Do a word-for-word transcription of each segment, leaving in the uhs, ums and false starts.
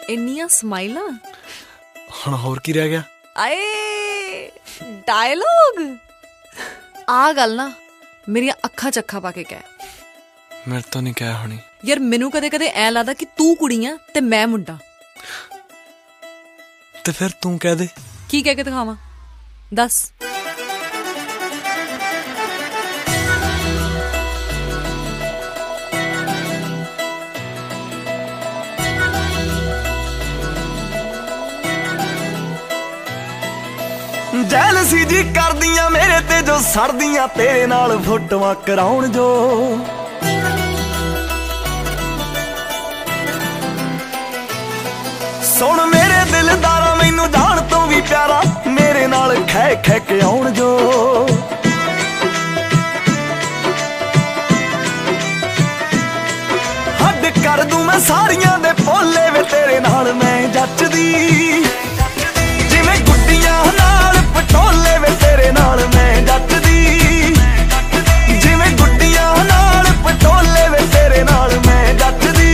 ਇੰਨੀਆਂ ਸਮਾਈਲਾਂ ਹੁਣ ਹੋਰ ਕੀ ਰਹਿ ਗਿਆ? ਆਏ ਡਾਇਲੋਗ। ਆ ਗੱਲ ਨਾ ਮੇਰੀਆਂ ਅੱਖਾਂ ਚ ਅੱਖਾਂ ਪਾ ਕੇ ਕਹਿ। ਮੇਰੇ ਤੋਂ ਨਹੀਂ ਕਹਿ ਹੋਣੀ ਯਾਰ। ਮੈਨੂੰ ਕਦੇ ਕਦੇ ਐ ਲੱਗਦਾ ਕਿ ਤੂੰ ਕੁੜੀ ਆ ਤੇ ਮੈਂ ਮੁੰਡਾ। ਤੇ ਫਿਰ ਤੂੰ ਕਹਿ ਦੇ। ਕੀ ਕਹਿ ਕੇ ਦਿਖਾਵਾਂ ਦੱਸ? ਜੈਲਸੀ ਜੀ ਕਰਦੀਆਂ ਮੇਰੇ ਤੇ ਜੋ ਸੜਦੀਆਂ ਤੇਰੇ ਨਾਲ ਫੋਟੋਆਂ ਕਰਾਉਣ ਜੋ। ਸੁਣ ਮੇਰੇ ਦਿਲਦਾਰਾ ਮੈਨੂੰ ਜਾਣ ਤੋਂ ਵੀ ਪਿਆਰਾ ਮੇਰੇ ਨਾਲ ਖੈ ਖੈ ਕੇ ਆਉਣ ਜੋ। ਹੱਡ ਕਰ ਦੂੰ ਮੈਂ ਸਾਰੀਆਂ ਦੇ ਭੋਲੇ ਵੇ ਤੇਰੇ ਨਾਲ ਮੈਂ ਜੱਚਦੀ। ਜਿਵੇਂ ਗੁੱਡੀਆਂ ਨਾਲ ਪਟੋਲੇ ਵੇ ਤੇਰੇ ਨਾਲ ਮੈਂ ਜੱਚਦੀ। ਜਿਵੇਂ ਗੁੱਡੀਆਂ ਨਾਲ ਪਟੋਲੇ ਵੇ ਤੇਰੇ ਨਾਲ ਮੈਂ ਜੱਚਦੀ।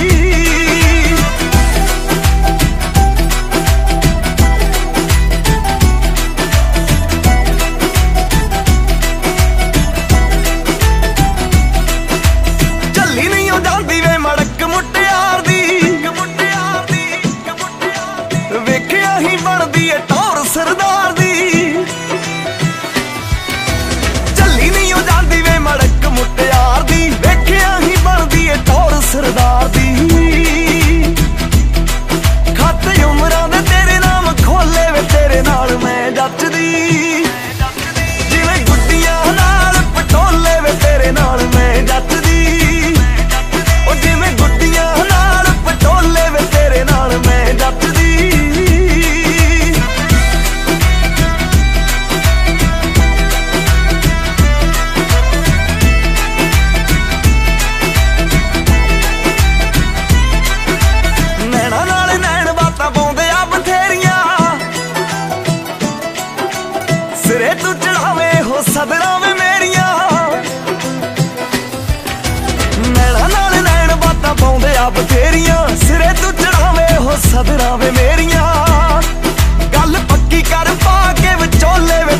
ਚੱਲੀ ਨਹੀਂ ਉਹ ਜਾਂਦੀ ਵੇ ਮੜਕ ਮੁਟਿਆਰ ਦੀ। ਵੇਖਿਆ ਹੀ ਬਣਦੀ ਏ ਟੌਰ ਸਰਦਾਰ ਦੀ। ਚੱਲੀ ਨਹੀਂ ਉਹ ਜਾਂਦੀ ਵੇ ਮੜਕ ਮੁਟਿਆਰ ਦੀ। ਵੇਖਿਆ ਹੀ ਬਣਦੀ ਏ ਟੌਰ ਸਰਦਾਰ ਦੀ। ਖਾਤੇ ਉਮਰਾਂ ਦੇ ਤੇਰੇ ਨਾਮ ਖੋਲੇ ਵੇ ਤੇਰੇ ਨਾਲ ਮੈਂ ਜੱਚਦੀ। ਜਿਵੇਂ ਗੁੱਡੀਆਂ ਨਾਲ ਪਟੋਲੇ ਵੇ ਤੇਰੇ ਨਾਲ ਮੈਂ ਜੱਚਦੀ। ਉਹ ਜਿਵੇਂ ਗੁੱਡੀਆਂ ਨਾਲ ਪਟੋਲੇ ਵੇ ਤੇਰੇ ਨਾਲ ਮੈਂ ਜੱਚਦੀ। ਨੈਣਾ ਨਾਲ ਨੈਣ ਬਾਤਾਂ ਪਾਉਂਦੇ ਆ ਬਥੇਰੀਆਂ। ਸਿਰੇ ਤੂੰ ਚੜਾਵੇ ਹੋ ਸਦਰਾਂ ਵੇ ਮੇਰੀਆਂ। ਨੈਣਾ ਨਾਲ ਨੈਣ ਬਾਤਾਂ ਪਾਉਂਦੇ ਆ ਬਥੇਰੀਆਂ। ਸਿਰੇ ਤੂੰ ਚੜਾਵੇ ਹੋ ਸਦਰਾਂ ਵੇ ਮੇਰੀਆਂ। ਗੱਲ ਪੱਕੀ ਕਰ ਪਾ ਕੇ ਵਿਚੋਲੇ ਵੇ